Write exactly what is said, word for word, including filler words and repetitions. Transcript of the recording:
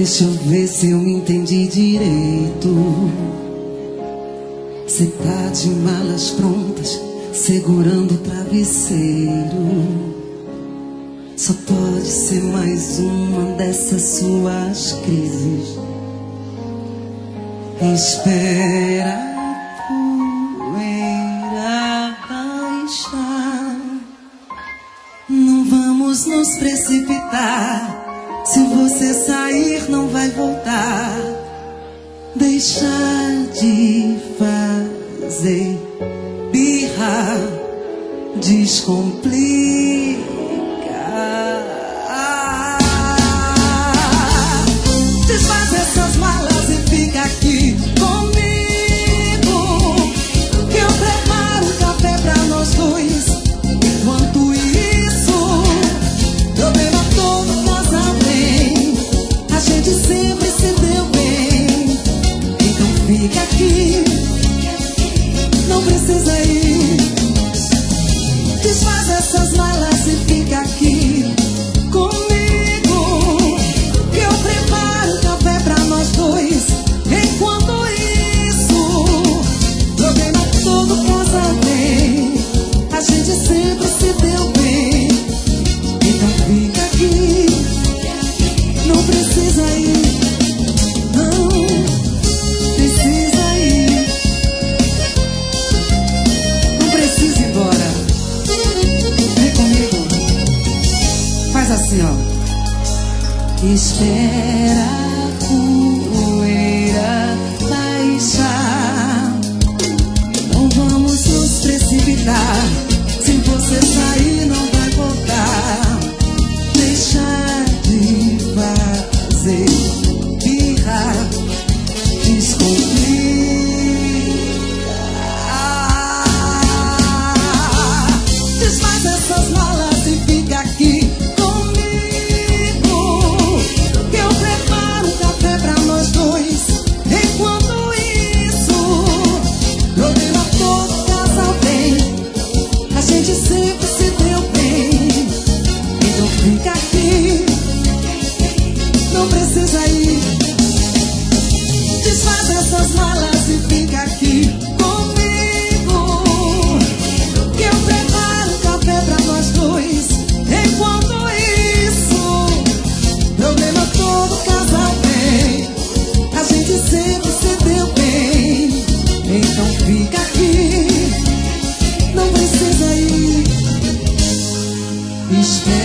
Deixa eu ver se eu me entendi direito. Cê tá de malas prontas, segurando o travesseiro. Só pode ser mais uma dessas suas crises. Espera a poeira baixar. Não vamos nos precipitar. Se você sair, não vai voltar. Deixar de fazer birra, descomplica. Desfaz essas malas e fica aqui comigo, que eu preparo um café pra nós dois. Enquanto isso, problema todo casa bem. A gente sempre se deu bem. Então fica aqui, não precisa ir. Desfaz essas malas e fica aqui comigo, que eu preparo café pra nós dois. Enquanto isso, problema todo casa bem. A gente sempre se deu bem. Então fica aqui, não precisa ir. Não precisa ir. Não precisa ir embora. Vem comigo. Faz assim, ó. Espera a poeira baixar. Não vamos nos precipitar. Se você sair, não vai voltar. Deixar de fazer birra, descomplica. Desfaz essas malas e fica aqui comigo, que eu preparo um café pra nós dois. Enquanto isso, problema todo casa bem. A gente sempre se deu bem. Então fica aqui, não precisa ir. Desfaz essas malas e fica aqui comigo, que eu preparo um café pra nós dois. Enquanto isso, problema todo casa bem. A gente sempre se deu bem. Então fica aqui, não precisa ir. Espera